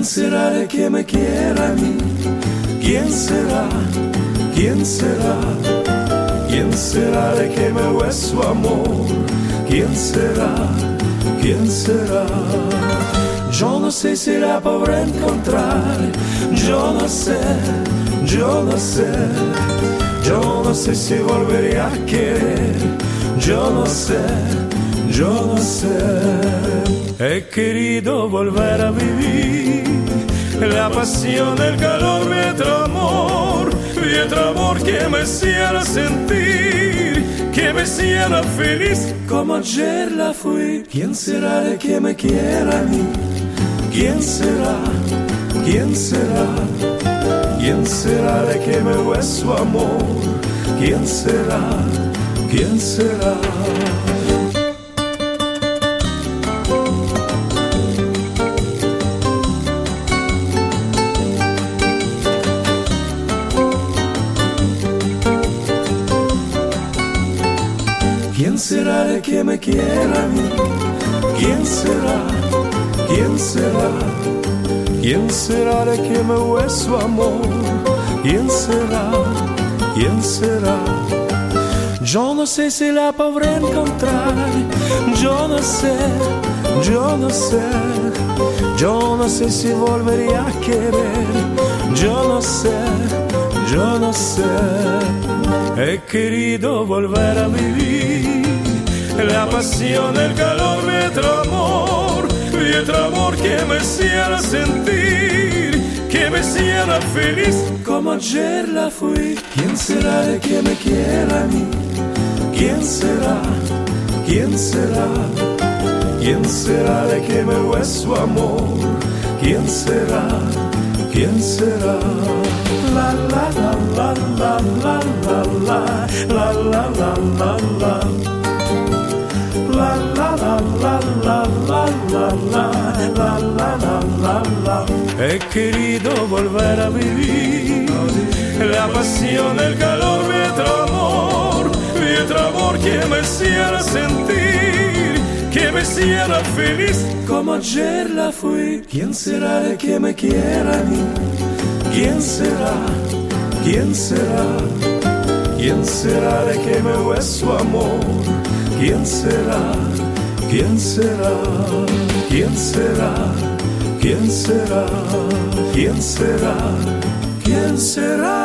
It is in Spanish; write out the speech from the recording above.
¿Quién será el que me quiera a mí? ¿Quién será? ¿Quién será? ¿Quién será el que me dé su amor? ¿Quién será? ¿Quién será? Yo no sé si la podré encontrar. Yo no sé, yo no sé. Yo no sé si volveré a querer. Yo no sé, yo no sé. He querido volver a vivir la pasión, el calor de otro amor que me hiciera sentir, que me hiciera feliz como ayer la fui. ¿Quién será el que me quiera a mí? ¿Quién será? ¿Quién será? ¿Quién será el que me dé su amor? ¿Quién será? ¿Quién será? ¿Quién será el que me quiera a mí? ¿Quién será? ¿Quién será? ¿Quién será el que me dé su amor? ¿Quién será? ¿Quién será? Yo no sé si la podré encontrar. Yo no sé, yo no sé. Yo no sé si volvería a querer. Yo no sé, yo no sé. He querido volver a vivir la pasión, el calor de otro amor que me hiciera sentir, que me hiciera feliz como ayer la fui. ¿Quién será el que me quiera a mí? ¿Quién será? ¿Quién será? ¿Quién será el que me dé su amor? ¿Quién será? ¿Quién será? La la la la la la la la la la la la la. La la la la la la la la la la la la. He querido volver a vivir la pasión, el calor de otro amor que me hiciera sentir, que me hiciera feliz como ayer la fui. ¿Quién será el que me quiera a mí? ¿Quién será? ¿Quién será? ¿Quién será el que me dé su amor? ¿Quién será? ¿Quién será? ¿Quién será? ¿Quién será? ¿Quién será? ¿Quién será?